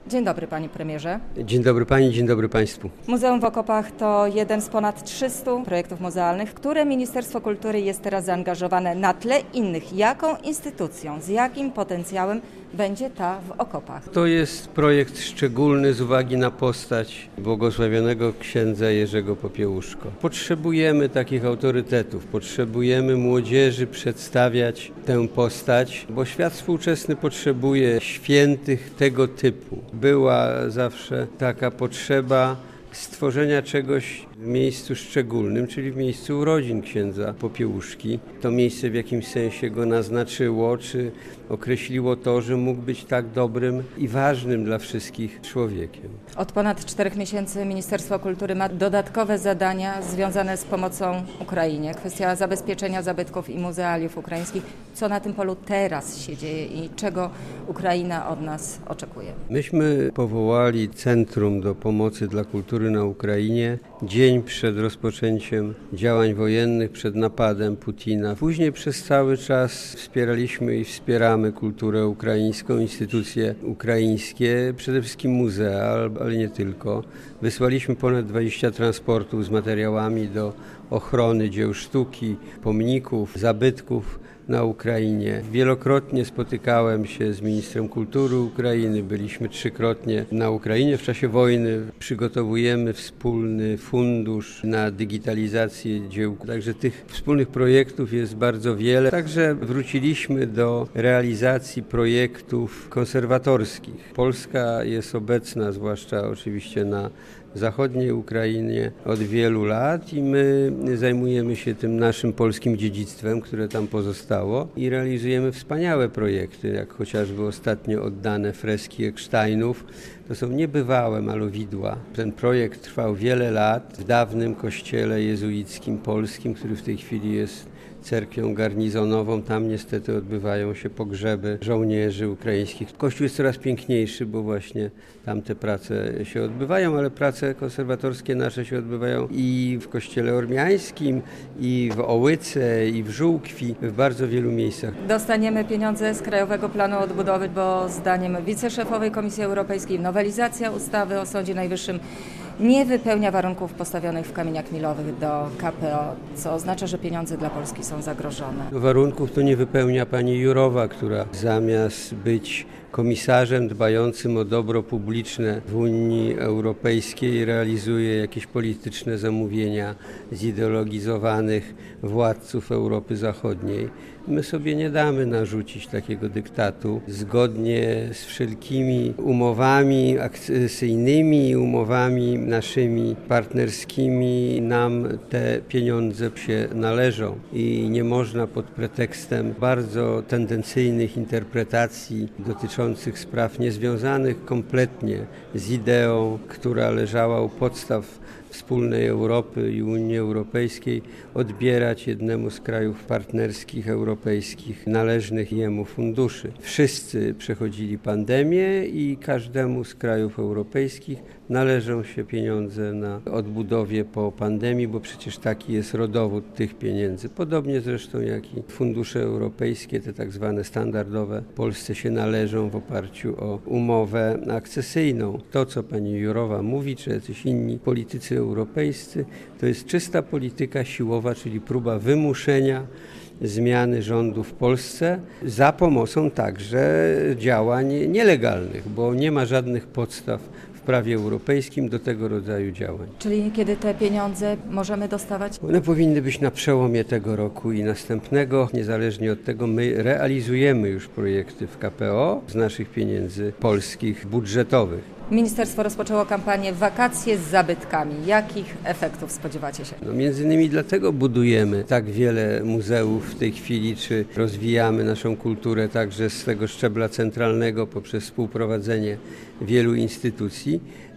Dzień dobry, panie premierze. Dzień dobry pani, dzień dobry państwu. Muzeum w Okopach to jeden z ponad 300 projektów muzealnych, w które Ministerstwo Kultury jest teraz zaangażowane na tle innych. Jaką instytucją, z jakim potencjałem będzie ta w Okopach? To jest projekt szczególny z uwagi na postać błogosławionego księdza Jerzego Popiełuszko. Potrzebujemy takich autorytetów, potrzebujemy młodzieży przedstawiać tę postać, bo świat współczesny potrzebuje świętych tego typu. Była zawsze taka potrzeba stworzenia czegoś w miejscu szczególnym, czyli w miejscu urodzin księdza Popiełuszki. To miejsce w jakimś sensie go naznaczyło, czy określiło to, że mógł być tak dobrym i ważnym dla wszystkich człowiekiem. Od ponad 4 miesięcy Ministerstwo Kultury ma dodatkowe zadania związane z pomocą Ukrainie. Kwestia zabezpieczenia zabytków i muzealiów ukraińskich. Co na tym polu teraz się dzieje i czego Ukraina od nas oczekuje? Myśmy powołali Centrum do Pomocy dla Kultury na Ukrainie dzień przed rozpoczęciem działań wojennych, przed napadem Putina. Później przez cały czas wspieraliśmy i wspieramy kulturę ukraińską, instytucje ukraińskie, przede wszystkim muzea, ale nie tylko. Wysłaliśmy ponad 20 transportów z materiałami do ochrony dzieł sztuki, pomników, zabytków na Ukrainie. Wielokrotnie spotykałem się z ministrem kultury Ukrainy, byliśmy 3-krotnie na Ukrainie w czasie wojny. Przygotowujemy wspólny fundusz na digitalizację dzieł, także tych wspólnych projektów jest bardzo wiele. Także wróciliśmy do realizacji projektów konserwatorskich. Polska jest obecna, zwłaszcza oczywiście na zachodniej Ukrainie od wielu lat i my zajmujemy się tym naszym polskim dziedzictwem, które tam pozostało i realizujemy wspaniałe projekty, jak chociażby ostatnio oddane freski Ecksteinów. To są niebywałe malowidła. Ten projekt trwał wiele lat w dawnym kościele jezuickim polskim, który w tej chwili jest cerkwią garnizonową. Tam niestety odbywają się pogrzeby żołnierzy ukraińskich. Kościół jest coraz piękniejszy, bo właśnie tam te prace się odbywają, ale prace konserwatorskie nasze się odbywają i w kościele ormiańskim, i w Ołyce, i w Żółkwi, w bardzo wielu miejscach. Dostaniemy pieniądze z Krajowego Planu Odbudowy, bo zdaniem wiceszefowej Komisji Europejskiej nowelizacja ustawy o Sądzie Najwyższym nie wypełnia warunków postawionych w kamieniach milowych do KPO, co oznacza, że pieniądze dla Polski są zagrożone. Warunków to nie wypełnia pani Jourová, która zamiast być komisarzem dbającym o dobro publiczne w Unii Europejskiej realizuje jakieś polityczne zamówienia zideologizowanych władców Europy Zachodniej. My sobie nie damy narzucić takiego dyktatu. Zgodnie z wszelkimi umowami akcesyjnymi, umowami naszymi partnerskimi nam te pieniądze się należą i nie można pod pretekstem bardzo tendencyjnych interpretacji dotyczących spraw niezwiązanych kompletnie z ideą, która leżała u podstaw wspólnej Europy i Unii Europejskiej, odbierać jednemu z krajów partnerskich europejskich należnych jemu funduszy. Wszyscy przechodzili pandemię i każdemu z krajów europejskich należą się pieniądze na odbudowie po pandemii, bo przecież taki jest rodowód tych pieniędzy. Podobnie zresztą jak i fundusze europejskie, te tak zwane standardowe, Polsce się należą w oparciu o umowę akcesyjną. To, co pani Jourová mówi, czy jacyś inni politycy europejscy, to jest czysta polityka siłowa, czyli próba wymuszenia zmiany rządu w Polsce za pomocą także działań nielegalnych, bo nie ma żadnych podstaw w prawie europejskim do tego rodzaju działań. Czyli kiedy te pieniądze możemy dostawać? One powinny być na przełomie tego roku i następnego. Niezależnie od tego my realizujemy już projekty w KPO z naszych pieniędzy polskich, budżetowych. Ministerstwo rozpoczęło kampanię Wakacje z zabytkami. Jakich efektów spodziewacie się? Między innymi dlatego budujemy tak wiele muzeów w tej chwili, czy rozwijamy naszą kulturę także z tego szczebla centralnego poprzez współprowadzenie wielu instytucji,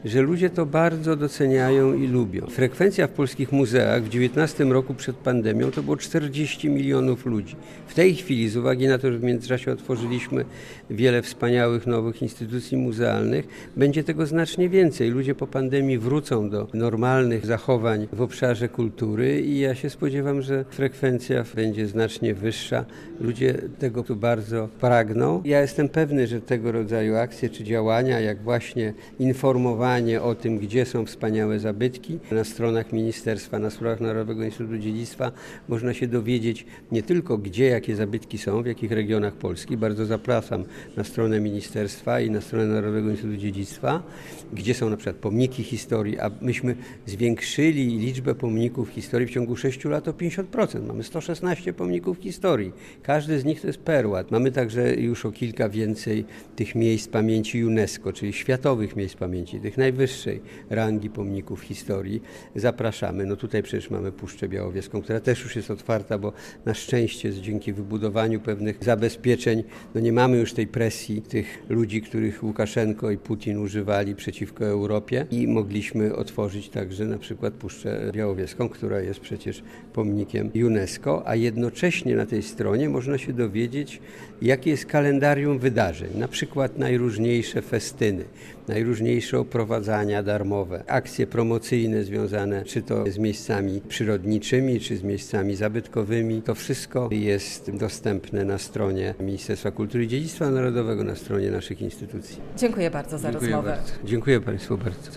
że ludzie to bardzo doceniają i lubią. Frekwencja w polskich muzeach w 2019 roku przed pandemią to było 40 milionów ludzi. W tej chwili, z uwagi na to, że w międzyczasie otworzyliśmy wiele wspaniałych nowych instytucji muzealnych, będzie tego znacznie więcej. Ludzie po pandemii wrócą do normalnych zachowań w obszarze kultury i ja się spodziewam, że frekwencja będzie znacznie wyższa. Ludzie tego tu bardzo pragną. Ja jestem pewny, że tego rodzaju akcje czy działania, jak właśnie informowanie o tym, gdzie są wspaniałe zabytki, na stronach ministerstwa, na stronach Narodowego Instytutu Dziedzictwa można się dowiedzieć nie tylko gdzie, jakie zabytki są, w jakich regionach Polski. Bardzo zapraszam na stronę ministerstwa i na stronę Narodowego Instytutu Dziedzictwa, gdzie są na przykład pomniki historii, a myśmy zwiększyli liczbę pomników historii w ciągu 6 lat o 50%. Mamy 116 pomników historii. Każdy z nich to jest perła. Mamy także już o kilka więcej tych miejsc pamięci UNESCO, czyli światowych miejsc pamięci, tych najwyższej rangi pomników historii. Zapraszamy. No tutaj przecież mamy Puszczę Białowieską, która też już jest otwarta, bo na szczęście dzięki wybudowaniu pewnych zabezpieczeń nie mamy już tej presji tych ludzi, których Łukaszenko i Putin używali przeciwko Europie i mogliśmy otworzyć także na przykład Puszczę Białowieską, która jest przecież pomnikiem UNESCO, a jednocześnie na tej stronie można się dowiedzieć, jakie jest kalendarium wydarzeń, na przykład najróżniejsze festyny, najróżniejsze oprowadzania darmowe, akcje promocyjne związane czy to z miejscami przyrodniczymi, czy z miejscami zabytkowymi. To wszystko jest dostępne na stronie Ministerstwa Kultury i Dziedzictwa Narodowego, na stronie naszych instytucji. Dziękuję bardzo za rozmowę. Bardzo. Dziękuję Państwu bardzo.